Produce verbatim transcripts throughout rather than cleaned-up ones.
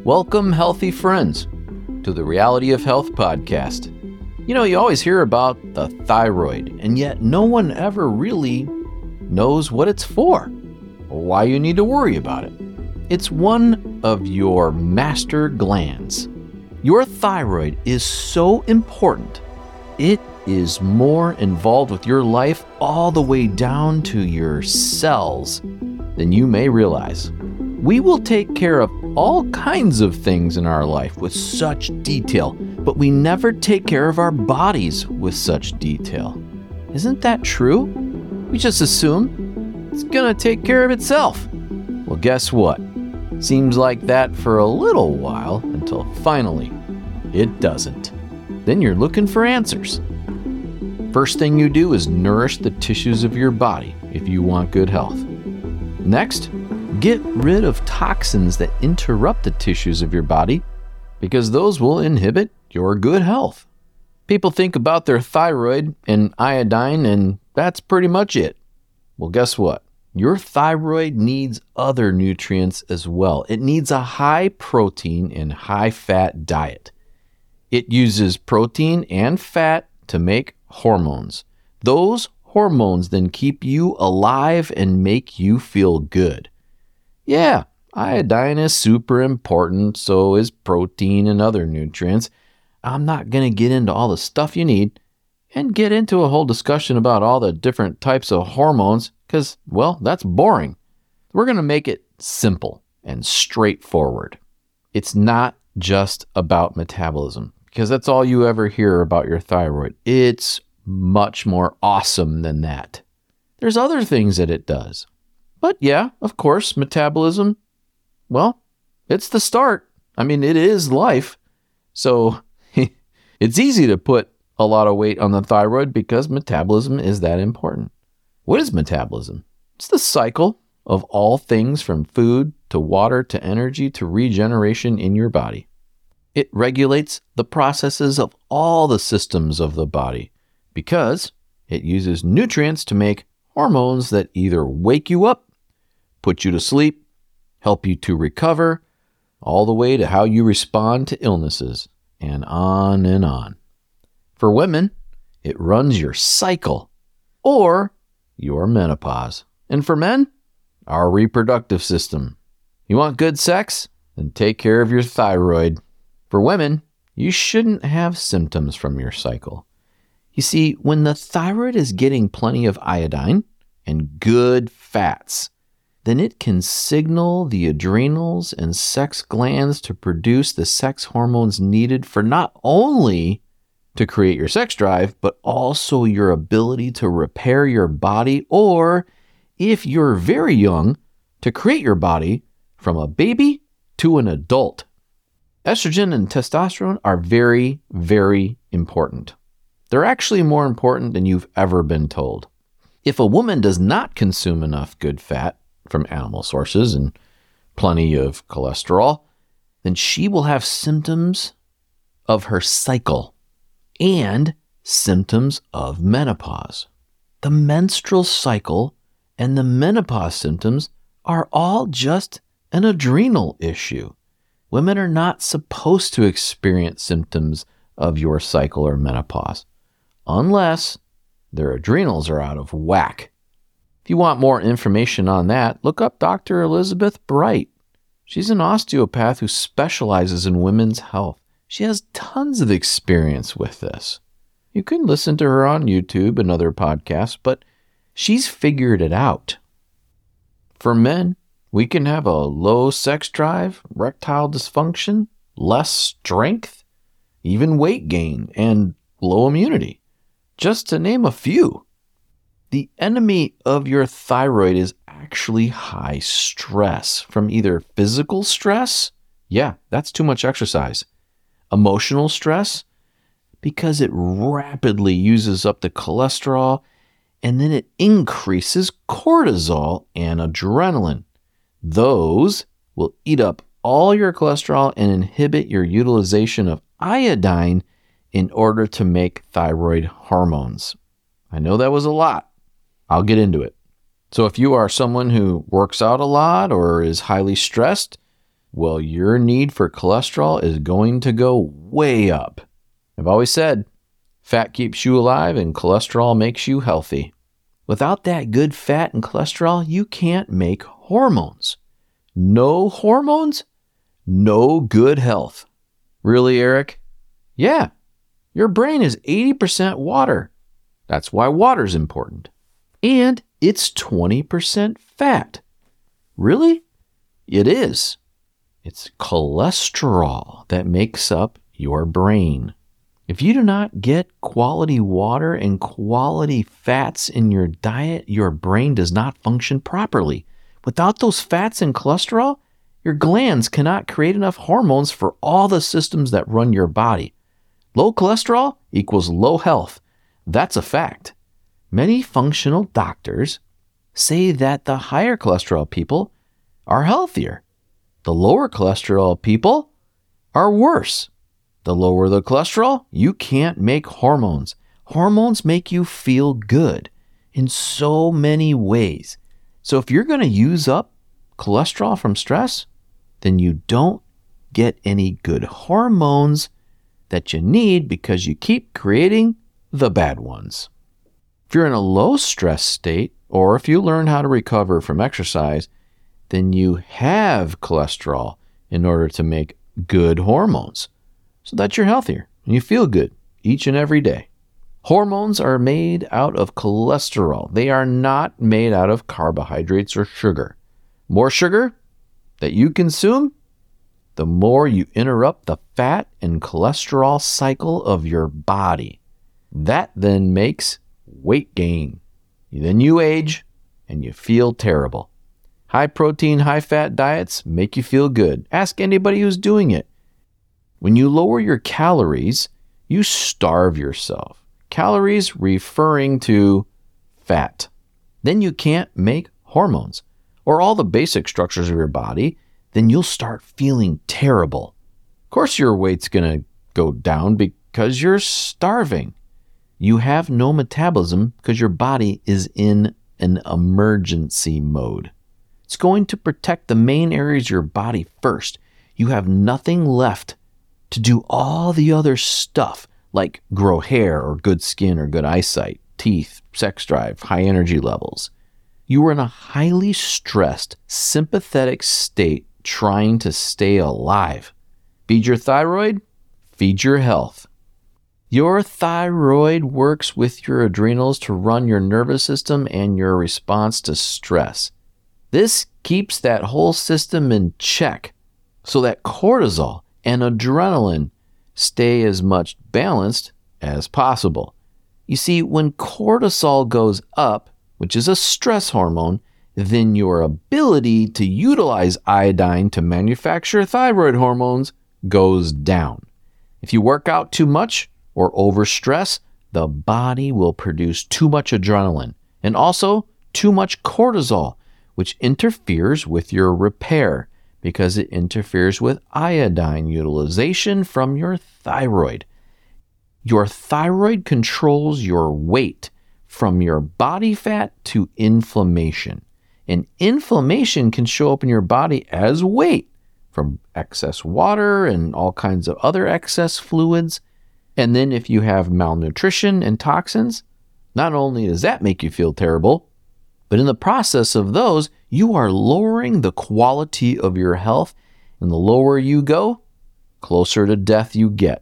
Welcome, healthy friends, to the Reality of Health podcast. You know, you always hear about the thyroid, and yet no one ever really knows what it's for or why you need to worry about it. It's one of your master glands. Your thyroid is so important. It is more involved with your life all the way down to your cells than you may realize. We will take care of all kinds of things in our life with such detail, but we never take care of our bodies with such detail. Isn't that true? We just assume it's gonna take care of itself. Well, guess what? Seems like that for a little while until finally it doesn't. Then you're looking for answers. First thing you do is nourish the tissues of your body if you want good health. Next, get rid of toxins that interrupt the tissues of your body because those will inhibit your good health. People think about their thyroid and iodine and that's pretty much it. Well, guess what? Your thyroid needs other nutrients as well. It needs a high protein and high fat diet. It uses protein and fat to make hormones. Those hormones then keep you alive and make you feel good. Yeah, iodine is super important, so is protein and other nutrients. I'm not going to get into all the stuff you need and get into a whole discussion about all the different types of hormones because, well, that's boring. We're going to make it simple and straightforward. It's not just about metabolism because that's all you ever hear about your thyroid. It's much more awesome than that. There's other things that it does. But yeah, of course, metabolism, well, it's the start. I mean, it is life. So it's easy to put a lot of weight on the thyroid because metabolism is that important. What is metabolism? It's the cycle of all things from food to water to energy to regeneration in your body. It regulates the processes of all the systems of the body because it uses nutrients to make hormones that either wake you up, put you to sleep, help you to recover, all the way to how you respond to illnesses, and on and on. For women, it runs your cycle or your menopause. And for men, our reproductive system. You want good sex? Then take care of your thyroid. For women, you shouldn't have symptoms from your cycle. You see, when the thyroid is getting plenty of iodine and good fats, then it can signal the adrenals and sex glands to produce the sex hormones needed for not only to create your sex drive, but also your ability to repair your body, or if you're very young, to create your body from a baby to an adult. Estrogen and testosterone are very, very important. They're actually more important than you've ever been told. If a woman does not consume enough good fat from animal sources and plenty of cholesterol, then she will have symptoms of her cycle and symptoms of menopause. The menstrual cycle and the menopause symptoms are all just an adrenal issue. Women are not supposed to experience symptoms of your cycle or menopause unless their adrenals are out of whack. If you want more information on that, look up Doctor Elizabeth Bright. She's an osteopath who specializes in women's health. She has tons of experience with this. You can listen to her on YouTube and other podcasts, but she's figured it out. For men, we can have a low sex drive, erectile dysfunction, less strength, even weight gain, and low immunity, just to name a few. The enemy of your thyroid is actually high stress from either physical stress, yeah, that's too much exercise, emotional stress, because it rapidly uses up the cholesterol, and then it increases cortisol and adrenaline. Those will eat up all your cholesterol and inhibit your utilization of iodine in order to make thyroid hormones. I know that was a lot. I'll get into it. So if you are someone who works out a lot or is highly stressed, well, your need for cholesterol is going to go way up. I've always said, fat keeps you alive and cholesterol makes you healthy. Without that good fat and cholesterol, you can't make hormones. No hormones, no good health. Really, Eric? Yeah, your brain is eighty percent water. That's why water's important. And it's twenty percent fat. Really? It is. It's cholesterol that makes up your brain. If you do not get quality water and quality fats in your diet, your brain does not function properly. Without those fats and cholesterol, your glands cannot create enough hormones for all the systems that run your body. Low cholesterol equals low health. That's a fact. Many functional doctors say that the higher cholesterol people are healthier. The lower cholesterol people are worse. The lower the cholesterol, you can't make hormones. Hormones make you feel good in so many ways. So if you're going to use up cholesterol from stress, then you don't get any good hormones that you need because you keep creating the bad ones. If you're in a low stress state, or if you learn how to recover from exercise, then you have cholesterol in order to make good hormones so that you're healthier and you feel good each and every day. Hormones are made out of cholesterol. They are not made out of carbohydrates or sugar. More sugar that you consume, the more you interrupt the fat and cholesterol cycle of your body. That then makes weight gain. Then you age and you feel terrible. High protein, high fat diets make you feel good. Ask anybody who's doing it. When you lower your calories, you starve yourself. Calories referring to fat. Then you can't make hormones or all the basic structures of your body. Then you'll start feeling terrible. Of course, your weight's going to go down because you're starving. You have no metabolism because your body is in an emergency mode. It's going to protect the main areas of your body first. You have nothing left to do all the other stuff like grow hair or good skin or good eyesight, teeth, sex drive, high energy levels. You are in a highly stressed, sympathetic state trying to stay alive. Feed your thyroid, feed your health. Your thyroid works with your adrenals to run your nervous system and your response to stress. This keeps that whole system in check so that cortisol and adrenaline stay as much balanced as possible. You see, when cortisol goes up, which is a stress hormone, then your ability to utilize iodine to manufacture thyroid hormones goes down. If you work out too much or overstress, the body will produce too much adrenaline and also too much cortisol, which interferes with your repair because it interferes with iodine utilization from your thyroid. Your thyroid controls your weight from your body fat to inflammation. And inflammation can show up in your body as weight from excess water and all kinds of other excess fluids. And then if you have malnutrition and toxins, not only does that make you feel terrible, but in the process of those, you are lowering the quality of your health. And the lower you go, closer to death you get.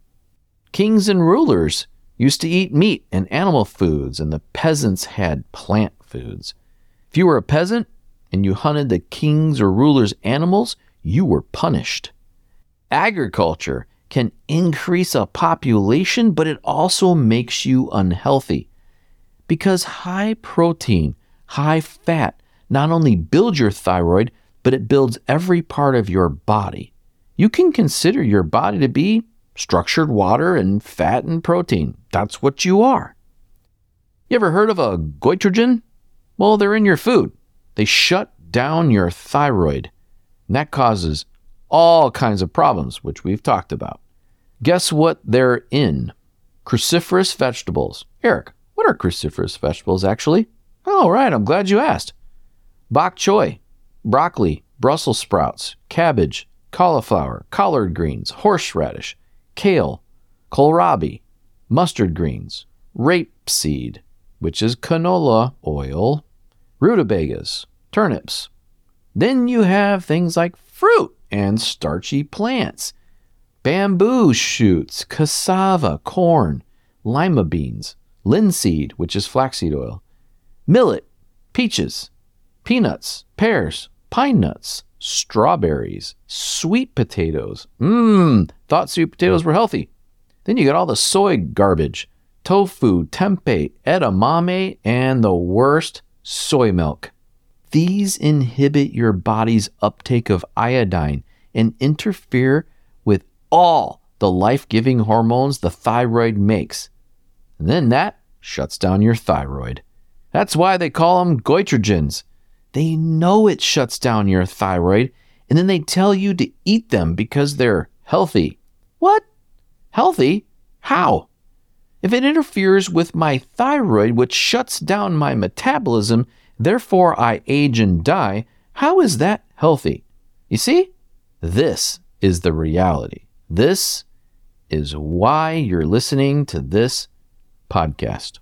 Kings and rulers used to eat meat and animal foods, and the peasants had plant foods. If you were a peasant and you hunted the king's or ruler's animals, you were punished. Agriculture can increase a population, but it also makes you unhealthy. Because high protein, high fat not only builds your thyroid, but it builds every part of your body. You can consider your body to be structured water and fat and protein. That's what you are. You ever heard of a goitrogen? Well, they're in your food. They shut down your thyroid. And that causes all kinds of problems, which we've talked about. Guess what they're in? Cruciferous vegetables. Eric, what are cruciferous vegetables actually? Oh, right, I'm glad you asked. Bok choy, broccoli, Brussels sprouts, cabbage, cauliflower, collard greens, horseradish, kale, kohlrabi, mustard greens, rapeseed, which is canola oil, rutabagas, turnips. Then you have things like fruit and starchy plants, bamboo shoots, cassava, corn, lima beans, linseed, which is flaxseed oil, millet, peaches, peanuts, pears, pine nuts, strawberries, sweet potatoes. Mmm, thought sweet potatoes were healthy. Then you got all the soy garbage, tofu, tempeh, edamame, and the worst, soy milk. These inhibit your body's uptake of iodine and interfere with all the life-giving hormones the thyroid makes. And then that shuts down your thyroid. That's why they call them goitrogens. They know it shuts down your thyroid, and then they tell you to eat them because they're healthy. What? Healthy? How? If it interferes with my thyroid, which shuts down my metabolism, therefore I age and die, how is that healthy? You see? This is the reality. This is why you're listening to this podcast.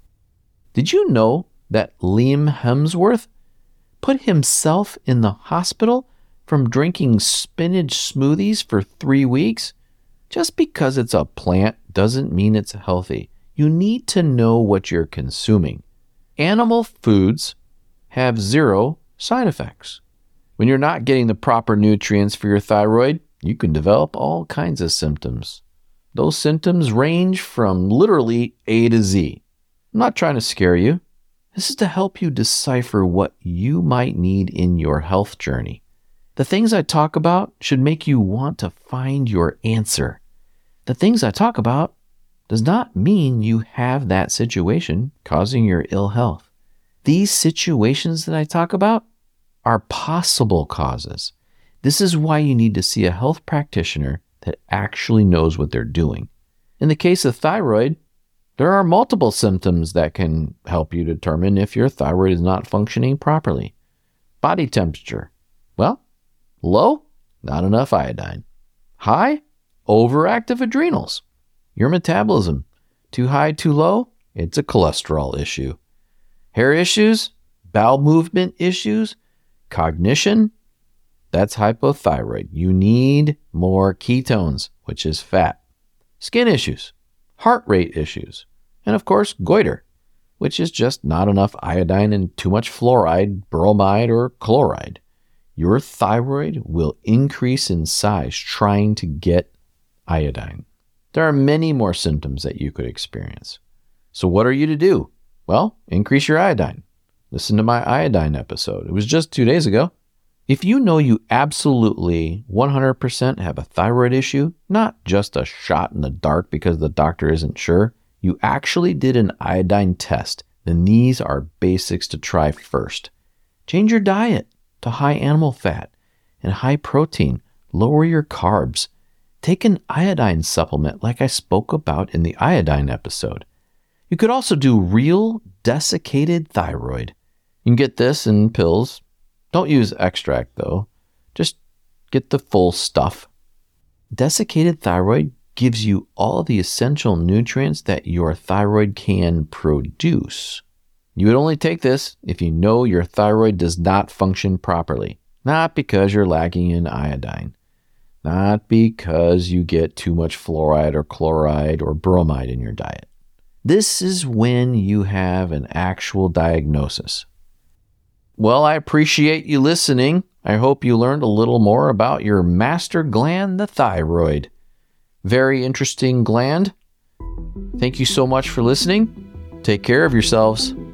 Did you know that Liam Hemsworth put himself in the hospital from drinking spinach smoothies for three weeks? Just because it's a plant doesn't mean it's healthy. You need to know what you're consuming. Animal foods have zero side effects. When you're not getting the proper nutrients for your thyroid, you can develop all kinds of symptoms. Those symptoms range from literally A to Z. I'm not trying to scare you. This is to help you decipher what you might need in your health journey. The things I talk about should make you want to find your answer. The things I talk about does not mean you have that situation causing your ill health. These situations that I talk about are possible causes. This is why you need to see a health practitioner that actually knows what they're doing. In the case of thyroid, there are multiple symptoms that can help you determine if your thyroid is not functioning properly. Body temperature. Well, low, not enough iodine. High, overactive adrenals. Your metabolism. Too high, too low, it's a cholesterol issue. Hair issues, bowel movement issues, cognition, that's hypothyroid. You need more ketones, which is fat. Skin issues, heart rate issues, and of course, goiter, which is just not enough iodine and too much fluoride, bromide, or chloride. Your thyroid will increase in size trying to get iodine. There are many more symptoms that you could experience. So what are you to do? Well, increase your iodine. Listen to my iodine episode. It was just two days ago. If you know you absolutely one hundred percent have a thyroid issue, not just a shot in the dark because the doctor isn't sure, you actually did an iodine test, then these are basics to try first. Change your diet to high animal fat and high protein. Lower your carbs. Take an iodine supplement like I spoke about in the iodine episode. You could also do real desiccated thyroid. You can get this in pills. Don't use extract though. Just get the full stuff. Desiccated thyroid gives you all the essential nutrients that your thyroid can produce. You would only take this if you know your thyroid does not function properly, not because you're lacking in iodine, not because you get too much fluoride or chloride or bromide in your diet. This is when you have an actual diagnosis. Well, I appreciate you listening. I hope you learned a little more about your master gland, the thyroid. Very interesting gland. Thank you so much for listening. Take care of yourselves.